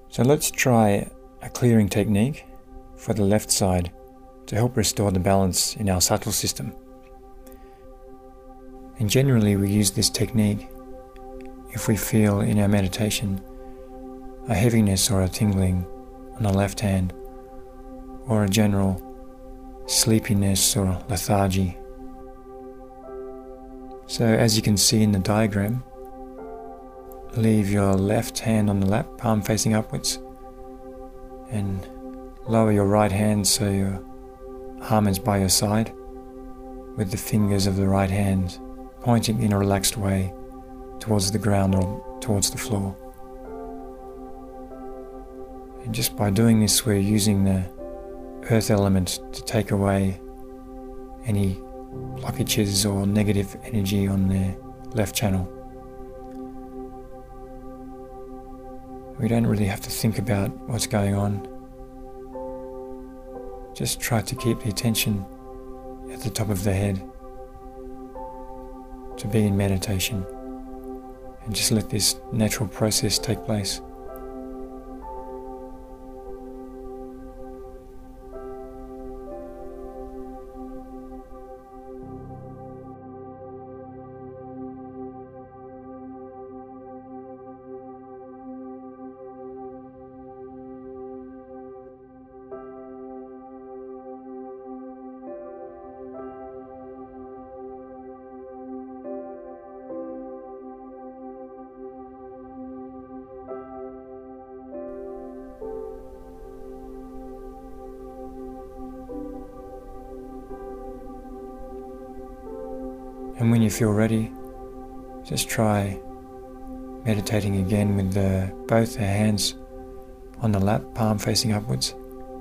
So let's try a clearing technique for the left side to help restore the balance in our subtle system. And generally we use this technique if we feel in our meditation a heaviness or a tingling on the left hand, or a general sleepiness or lethargy. So as you can see in the diagram, leave your left hand on the lap, palm facing upwards, and lower your right hand so your arm is by your side, with the fingers of the right hand pointing in a relaxed way towards the ground or towards the floor. And just by doing this, we're using the earth element to take away any blockages or negative energy on the left channel. We don't really have to think about what's going on. Just try to keep the attention at the top of the head, to be in meditation, and just let this natural process take place. And when you feel ready, just try meditating again with both the hands on the lap, palm facing upwards.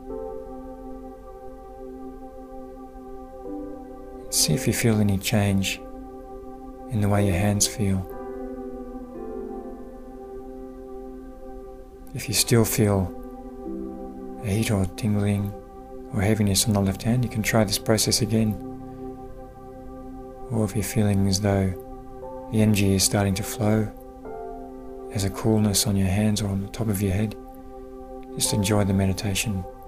See if you feel any change in the way your hands feel. If you still feel a heat or tingling or heaviness on the left hand, you can try this process again. Or if you're feeling as though the energy is starting to flow, there's a coolness on your hands or on the top of your head, just enjoy the meditation.